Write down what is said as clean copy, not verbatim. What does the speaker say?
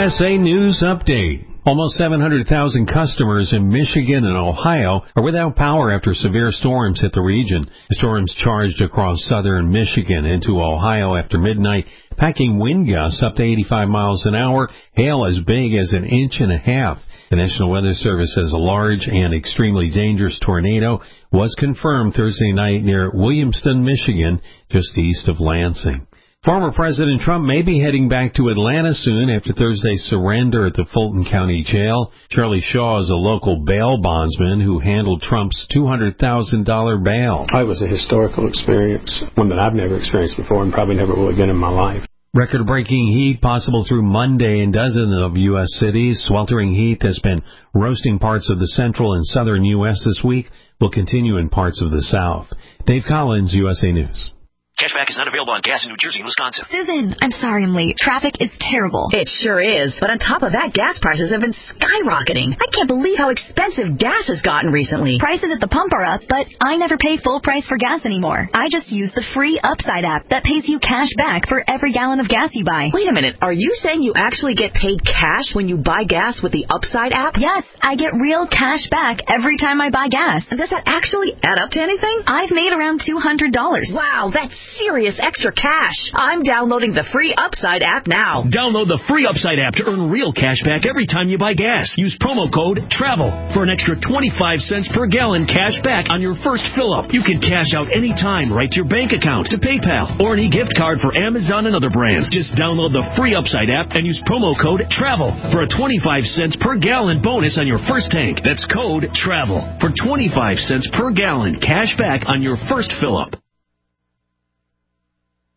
USA News Update. Almost 700,000 customers in Michigan and Ohio are without power after severe storms hit the region. The storms charged across southern Michigan into Ohio after midnight, packing wind gusts up to 85 miles an hour, hail as big as 1.5 inches. The National Weather Service says a large and extremely dangerous tornado was confirmed Thursday night near Williamston, Michigan, just east of Lansing. Former President Trump may be heading back to Atlanta soon after Thursday's surrender at the Fulton County Jail. Charlie Shaw is a local bail bondsman who handled Trump's $200,000 bail. It was a historical experience, one that I've never experienced before and probably never will again in my life. Record-breaking heat possible through Monday in dozens of U.S. cities. Sweltering heat has been roasting parts of the central and southern U.S. this week. Will continue in parts of the South. Dave Collins, USA News. Cashback is not available on gas in New Jersey and Wisconsin. Susan, I'm sorry I'm late. Traffic is terrible. It sure is. But on top of that, gas prices have been skyrocketing. I can't believe how expensive gas has gotten recently. Prices at the pump are up, but I never pay full price for gas anymore. I just use the free Upside app that pays you cash back for every gallon of gas you buy. Wait a minute. Are you saying you actually get paid cash when you buy gas with the Upside app? Yes, I get real cash back every time I buy gas. And does that actually add up to anything? I've made around $200. Wow, that's serious extra cash. I'm downloading the free Upside app now. Download the free Upside app to earn real cash back every time you buy gas. Use promo code TRAVEL for an extra 25 cents per gallon cash back on your first fill-up. You can cash out anytime right to your bank account, to PayPal, or any gift card for Amazon and other brands. Just download the free Upside app and use promo code TRAVEL for a 25 cents per gallon bonus on your first tank. That's code TRAVEL for 25 cents per gallon cash back on your first fill-up.